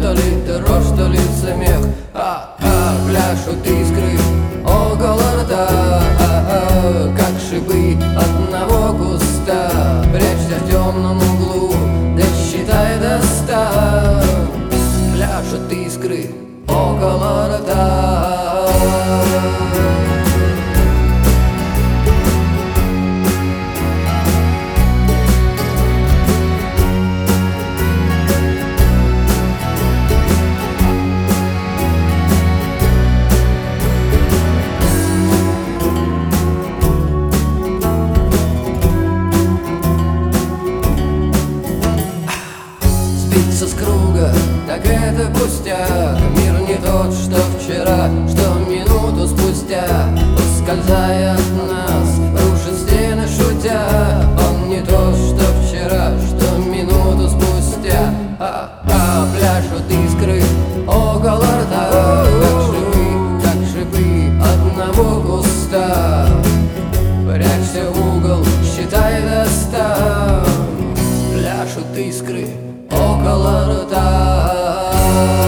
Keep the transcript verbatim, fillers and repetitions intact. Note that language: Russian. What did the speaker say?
что ли, дрожь, что ли, смех. А-а, пляшут искры около рта, а-а, как шипы одного куста. Прячься в темном углу, да считай до ста. Пляшут искры около рта. С круга, так это пустяк. Мир не тот, что вчера, что минуту спустя, ускользая от нас, рушит стены шутя. Он не тот, что вчера, что минуту спустя. А-а, пляшут искры около рта, как шипы, как шипы одного куста. Прячься в угол, считай до ста. Пляшут искры около рта.